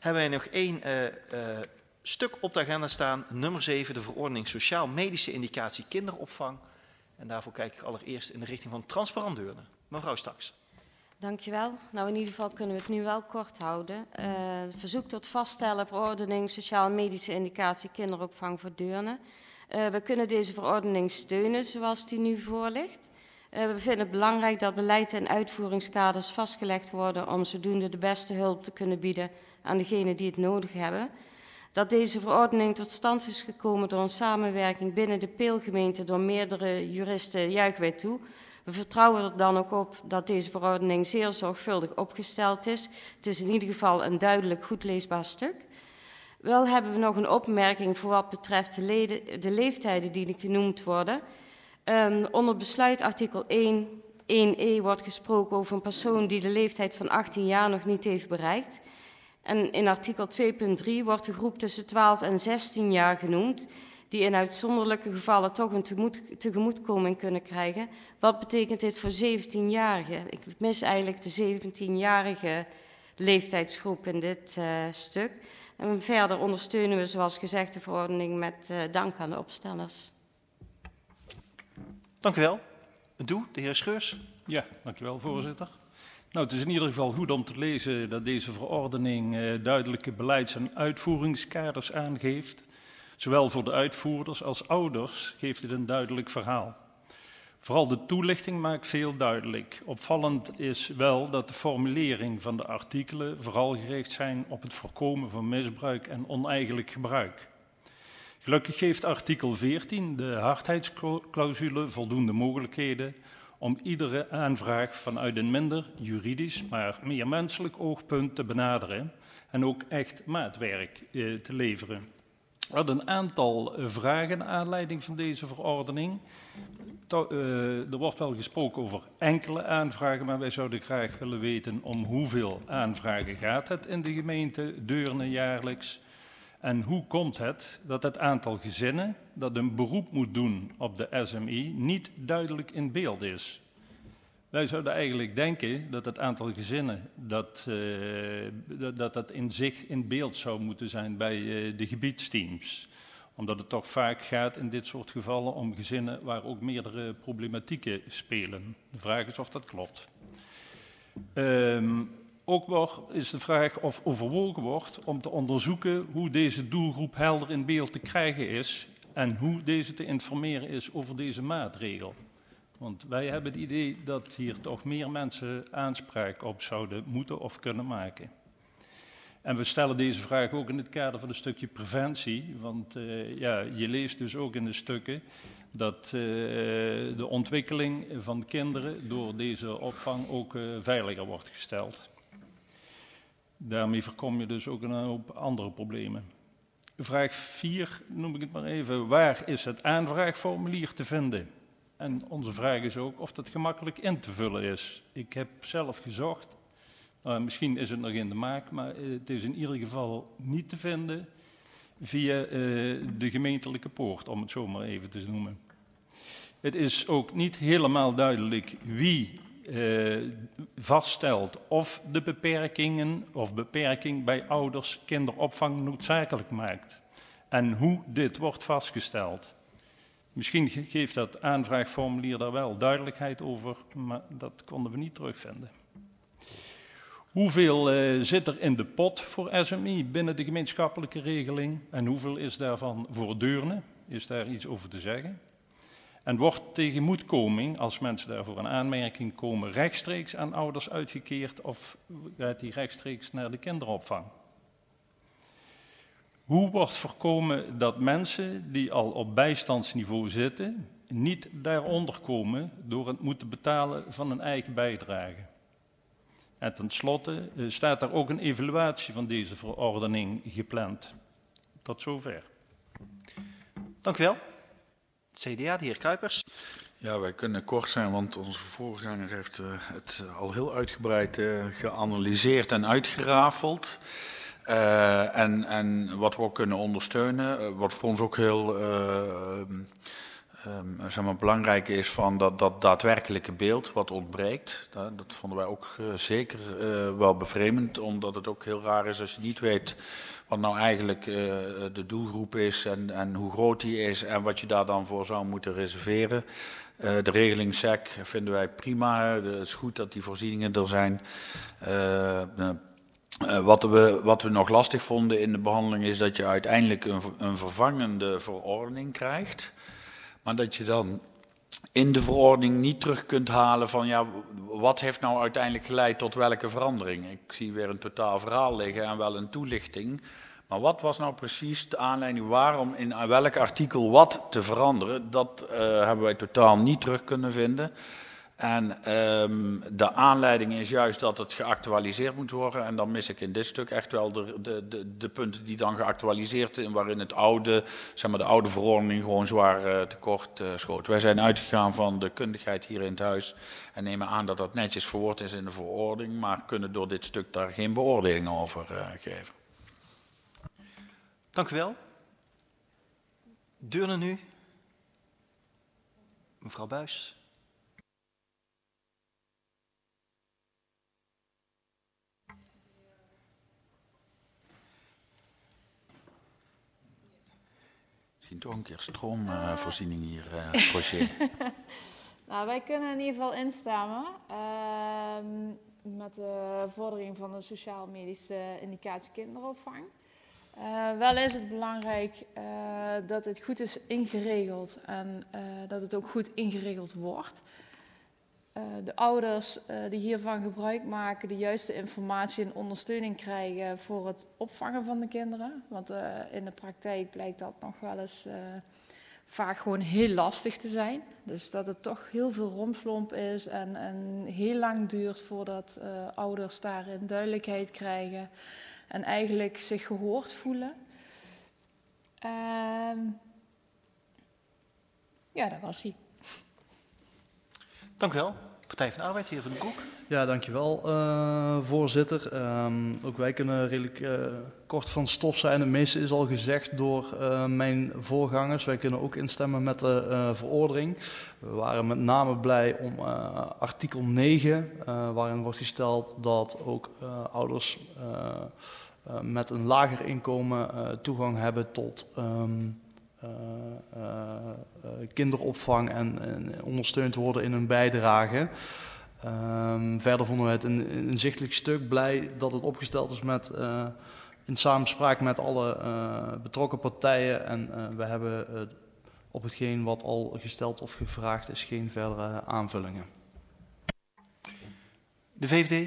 hebben wij nog één stuk op de agenda staan. Nummer 7, de verordening Sociaal-Medische Indicatie Kinderopvang. En daarvoor kijk ik allereerst in de richting van Transparant Deurne. Mevrouw Staks. Dankjewel. Nou, in ieder geval kunnen we het nu wel kort houden. Verzoek tot vaststellen verordening Sociaal-Medische Indicatie Kinderopvang voor Deurne. We kunnen deze verordening steunen zoals die nu voor ligt. We vinden het belangrijk dat beleid en uitvoeringskaders vastgelegd worden om zodoende de beste hulp te kunnen bieden aan degenen die het nodig hebben. Dat deze verordening tot stand is gekomen door een samenwerking binnen de Peelgemeente door meerdere juristen juichen wij toe. We vertrouwen er dan ook op dat deze verordening zeer zorgvuldig opgesteld is. Het is in ieder geval een duidelijk goed leesbaar stuk. Wel hebben we nog een opmerking voor wat betreft de leeftijden die genoemd worden. Onder besluit artikel 1e wordt gesproken over een persoon die de leeftijd van 18 jaar nog niet heeft bereikt. En in artikel 2.3 wordt de groep tussen 12 en 16 jaar genoemd, die in uitzonderlijke gevallen toch een tegemoetkoming kunnen krijgen. Wat betekent dit voor 17-jarigen? Ik mis eigenlijk de 17-jarige leeftijdsgroep in dit stuk. En verder ondersteunen we, zoals gezegd, de verordening met dank aan de opstellers. Dank u wel. De heer Scheurs. Ja, dank u wel, voorzitter. Nou, het is in ieder geval goed om te lezen dat deze verordening duidelijke beleids- en uitvoeringskaders aangeeft. Zowel voor de uitvoerders als ouders geeft het een duidelijk verhaal. Vooral de toelichting maakt veel duidelijk. Opvallend is wel dat de formulering van de artikelen vooral gericht zijn op het voorkomen van misbruik en oneigenlijk gebruik. Gelukkig geeft artikel 14, de hardheidsclausule, voldoende mogelijkheden om iedere aanvraag vanuit een minder juridisch, maar meer menselijk oogpunt te benaderen en ook echt maatwerk te leveren. We hadden een aantal vragen naar aanleiding van deze verordening. Er wordt wel gesproken over enkele aanvragen, maar wij zouden graag willen weten om hoeveel aanvragen gaat het in de gemeente Deurne jaarlijks. En hoe komt het dat het aantal gezinnen dat een beroep moet doen op de SMI niet duidelijk in beeld is? Wij zouden eigenlijk denken dat het aantal gezinnen dat in zich in beeld zou moeten zijn bij de gebiedsteams. Omdat het toch vaak gaat in dit soort gevallen om gezinnen waar ook meerdere problematieken spelen. De vraag is of dat klopt. Ook is de vraag of overwogen wordt om te onderzoeken hoe deze doelgroep helder in beeld te krijgen is en hoe deze te informeren is over deze maatregel. Want wij hebben het idee dat hier toch meer mensen aanspraak op zouden moeten of kunnen maken. En we stellen deze vraag ook in het kader van een stukje preventie. Want je leest dus ook in de stukken dat de ontwikkeling van kinderen door deze opvang ook veiliger wordt gesteld. Daarmee voorkom je dus ook een hoop andere problemen. Vraag 4 noem ik het maar even. Waar is het aanvraagformulier te vinden? En onze vraag is ook of dat gemakkelijk in te vullen is. Ik heb zelf gezocht. Misschien is het nog in de maak, maar het is in ieder geval niet te vinden via de gemeentelijke poort, om het zo maar even te noemen. Het is ook niet helemaal duidelijk wie vaststelt of de beperkingen of beperking bij ouders kinderopvang noodzakelijk maakt en hoe dit wordt vastgesteld. Misschien geeft dat aanvraagformulier daar wel duidelijkheid over, maar dat konden we niet terugvinden. Hoeveel zit er in de pot voor SMI binnen de gemeenschappelijke regeling en hoeveel is daarvan voor Deurne? Is daar iets over te zeggen? En wordt tegemoetkoming, als mensen daarvoor in aanmerking komen, rechtstreeks aan ouders uitgekeerd of gaat die rechtstreeks naar de kinderopvang? Hoe wordt voorkomen dat mensen die al op bijstandsniveau zitten, niet daaronder komen door het moeten betalen van een eigen bijdrage? En tenslotte staat daar ook een evaluatie van deze verordening gepland. Tot zover. Dank u wel. CDA, de heer Kuipers. Ja, wij kunnen kort zijn, want onze voorganger heeft het al heel uitgebreid geanalyseerd en uitgerafeld. En wat we ook kunnen ondersteunen, wat voor ons ook heel zeg maar, belangrijk is van dat daadwerkelijke beeld wat ontbreekt. Dat vonden wij ook zeker wel bevreemdend, omdat het ook heel raar is als je niet weet wat nou eigenlijk de doelgroep is en hoe groot die is en wat je daar dan voor zou moeten reserveren. De regeling SEC vinden wij prima. Het is goed dat die voorzieningen er zijn. Wat we nog lastig vonden in de behandeling is dat je uiteindelijk een vervangende verordening krijgt. Maar dat je dan in de verordening niet terug kunt halen van ja, wat heeft nou uiteindelijk geleid tot welke verandering. Ik zie weer een totaal verhaal liggen en wel een toelichting. Maar wat was nou precies de aanleiding waarom in welk artikel wat te veranderen? Dat hebben wij totaal niet terug kunnen vinden. En de aanleiding is juist dat het geactualiseerd moet worden. En dan mis ik in dit stuk echt wel de punten die dan geactualiseerd zijn, waarin het oude, zeg maar de oude verordening gewoon zwaar tekort schoot. Wij zijn uitgegaan van de kundigheid hier in het huis en nemen aan dat dat netjes verwoord is in de verordening, maar kunnen door dit stuk daar geen beoordeling over geven. Dank u wel. Deurne nu. Mevrouw Buijs. Misschien toch een keer stroomvoorziening hier, Roger. Nou, wij kunnen in ieder geval instemmen met de vordering van de sociaal-medische indicatie kinderopvang. Wel is het belangrijk dat het goed is ingeregeld en dat het ook goed ingeregeld wordt. De ouders die hiervan gebruik maken, de juiste informatie en ondersteuning krijgen voor het opvangen van de kinderen. Want in de praktijk blijkt dat nog wel eens vaak gewoon heel lastig te zijn. Dus dat het toch heel veel rompslomp is en heel lang duurt voordat ouders daarin duidelijkheid krijgen. En eigenlijk zich gehoord voelen. Ja, dat was hij. Dank u wel. Partij van de Arbeid, heer Van den Broek. Ja, dankjewel, voorzitter. Ook wij kunnen redelijk kort van stof zijn. Het meeste is al gezegd door mijn voorgangers. Wij kunnen ook instemmen met de verordening. We waren met name blij om artikel 9, waarin wordt gesteld dat ook ouders met een lager inkomen toegang hebben tot kinderopvang en ondersteund worden in hun bijdrage. Verder vonden we het een inzichtelijk stuk, blij dat het opgesteld is in samenspraak met alle betrokken partijen. En we hebben op hetgeen wat al gesteld of gevraagd is geen verdere aanvullingen. De VVD.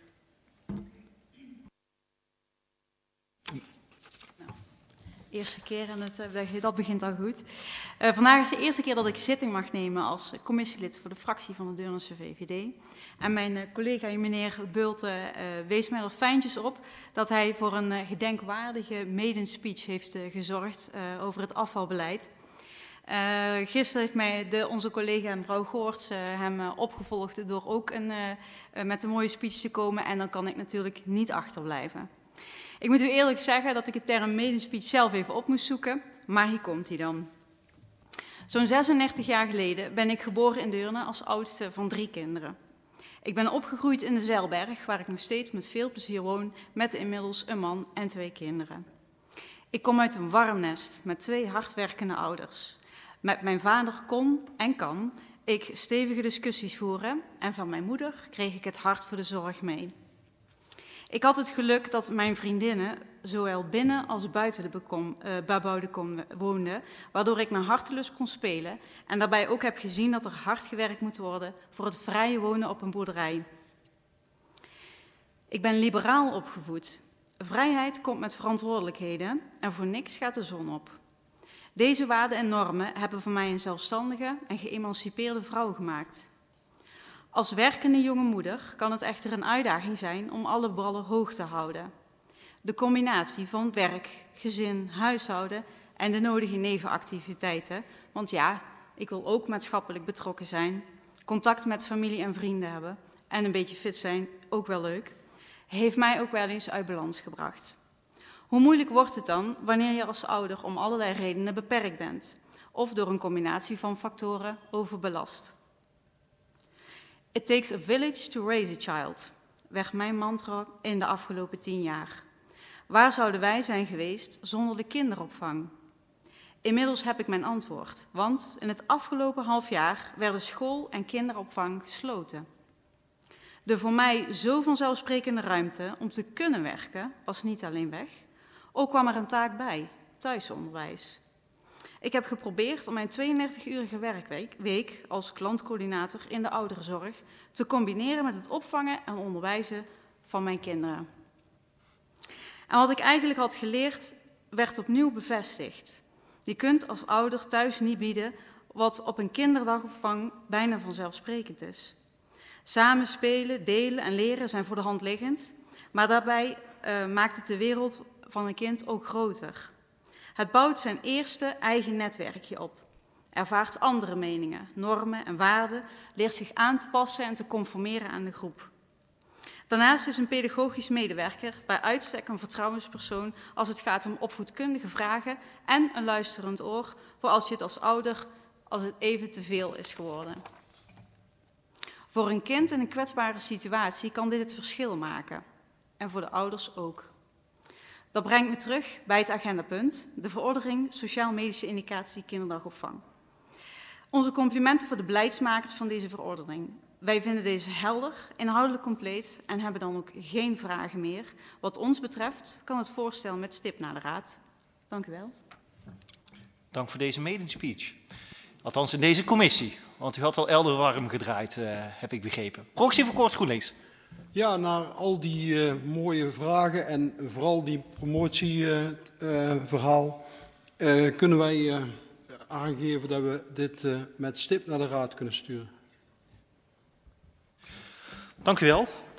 Eerste keer en dat begint al goed. Vandaag is de eerste keer dat ik zitting mag nemen als commissielid voor de fractie van de Deurnense VVD. En mijn collega meneer Bulten wees mij er fijntjes op dat hij voor een gedenkwaardige maiden speech heeft gezorgd over het afvalbeleid. Gisteren heeft onze collega mevrouw Goorts hem opgevolgd door ook met een mooie speech te komen en dan kan ik natuurlijk niet achterblijven. Ik moet u eerlijk zeggen dat ik de term maiden speech zelf even op moest zoeken, maar hier komt hij dan. Zo'n 36 jaar geleden ben ik geboren in Deurne als oudste van 3 kinderen. Ik ben opgegroeid in de Zeilberg, waar ik nog steeds met veel plezier woon, met inmiddels een man en 2 kinderen. Ik kom uit een warm nest met 2 hardwerkende ouders. Met mijn vader kon en kan ik stevige discussies voeren en van mijn moeder kreeg ik het hart voor de zorg mee. Ik had het geluk dat mijn vriendinnen zowel binnen als buiten de bebouwde kom woonden, waardoor ik naar hartelust kon spelen en daarbij ook heb gezien dat er hard gewerkt moet worden voor het vrije wonen op een boerderij. Ik ben liberaal opgevoed. Vrijheid komt met verantwoordelijkheden en voor niks gaat de zon op. Deze waarden en normen hebben van mij een zelfstandige en geëmancipeerde vrouw gemaakt. Als werkende jonge moeder kan het echter een uitdaging zijn om alle ballen hoog te houden. De combinatie van werk, gezin, huishouden en de nodige nevenactiviteiten, want ja, ik wil ook maatschappelijk betrokken zijn, contact met familie en vrienden hebben en een beetje fit zijn, ook wel leuk, heeft mij ook wel eens uit balans gebracht. Hoe moeilijk wordt het dan wanneer je als ouder om allerlei redenen beperkt bent? of door een combinatie van factoren overbelast. It takes a village to raise a child, werd mijn mantra in de afgelopen 10 jaar. Waar zouden wij zijn geweest zonder de kinderopvang? Inmiddels heb ik mijn antwoord, want in het afgelopen half jaar werden school en kinderopvang gesloten. De voor mij zo vanzelfsprekende ruimte om te kunnen werken was niet alleen weg, ook kwam er een taak bij, thuisonderwijs. Ik heb geprobeerd om mijn 32-urige werkweek als klantcoördinator in de ouderenzorg te combineren met het opvangen en onderwijzen van mijn kinderen. En wat ik eigenlijk had geleerd, werd opnieuw bevestigd. Je kunt als ouder thuis niet bieden wat op een kinderdagopvang bijna vanzelfsprekend is. Samen spelen, delen en leren zijn voor de hand liggend, maar daarbij maakt het de wereld van een kind ook groter. Het bouwt zijn eerste eigen netwerkje op, ervaart andere meningen, normen en waarden, leert zich aan te passen en te conformeren aan de groep. Daarnaast is een pedagogisch medewerker bij uitstek een vertrouwenspersoon als het gaat om opvoedkundige vragen en een luisterend oor voor als je het als ouder als het even te veel is geworden. Voor een kind in een kwetsbare situatie kan dit het verschil maken. En voor de ouders ook. Dat brengt me terug bij het agendapunt, de verordening Sociaal-Medische Indicatie Kinderdagopvang. Onze complimenten voor de beleidsmakers van deze verordening. Wij vinden deze helder, inhoudelijk compleet en hebben dan ook geen vragen meer. Wat ons betreft kan het voorstel met stip naar de Raad. Dank u wel. Dank voor deze maiden speech. Althans in deze commissie, want u had al elders warm gedraaid, heb ik begrepen. Proxy voor Kort GroenLinks. Ja, na al die mooie vragen en vooral die promotieverhaal kunnen wij aangeven dat we dit met stip naar de Raad kunnen sturen. Dank u wel.